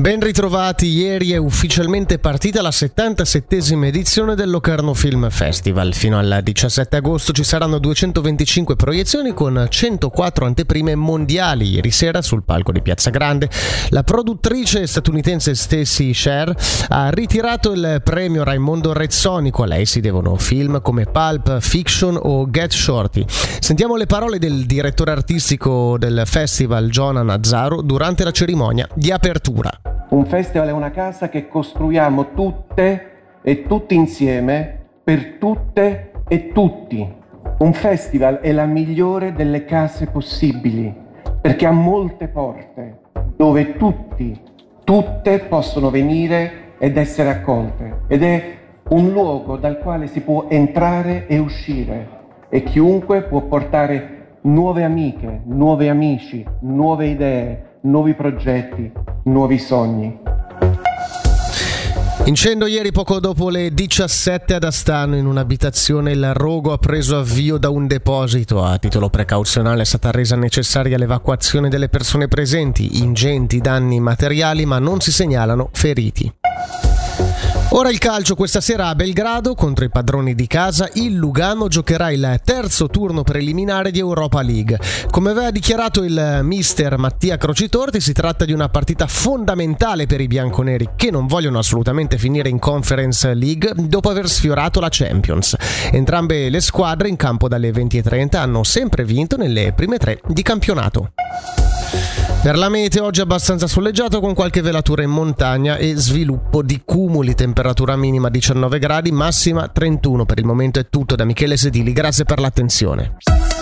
Ben ritrovati, ieri è ufficialmente partita la 77esima edizione del Locarno Film Festival. Fino al 17 agosto ci saranno 225 proiezioni con 104 anteprime mondiali. Ieri sera sul palco di Piazza Grande la produttrice statunitense Stacey Sher ha ritirato il premio Raimondo Rezzonico. A lei si devono film come Pulp Fiction o Get Shorty. Sentiamo le parole del direttore artistico del festival, Jonah Nazzaro, durante la cerimonia di apertura. Un festival è una casa che costruiamo tutte e tutti insieme per tutte e tutti. Un festival è la migliore delle case possibili perché ha molte porte dove tutte possono venire ed essere accolte, ed è un luogo dal quale si può entrare e uscire e chiunque può portare nuove amiche, nuovi amici, nuove idee, nuovi progetti, nuovi sogni. Incendio ieri poco dopo le 17 ad Astano. In un'abitazione il rogo ha preso avvio da un deposito. A titolo precauzionale è stata resa necessaria l'evacuazione delle persone presenti. Ingenti danni materiali, ma non si segnalano feriti. Ora il calcio. Questa sera a Belgrado contro i padroni di casa il Lugano giocherà il terzo turno preliminare di Europa League. Come aveva dichiarato il mister Mattia Crocitorti, si tratta di una partita fondamentale per i bianconeri che non vogliono assolutamente finire in Conference League dopo aver sfiorato la Champions. Entrambe le squadre in campo dalle 20:30 hanno sempre vinto nelle prime 3 di campionato. Per la meteo oggi abbastanza soleggiato con qualche velatura in montagna e sviluppo di cumuli. Temperatura minima 19 gradi, massima 31. Per il momento è tutto da Michele Sedili, grazie per l'attenzione.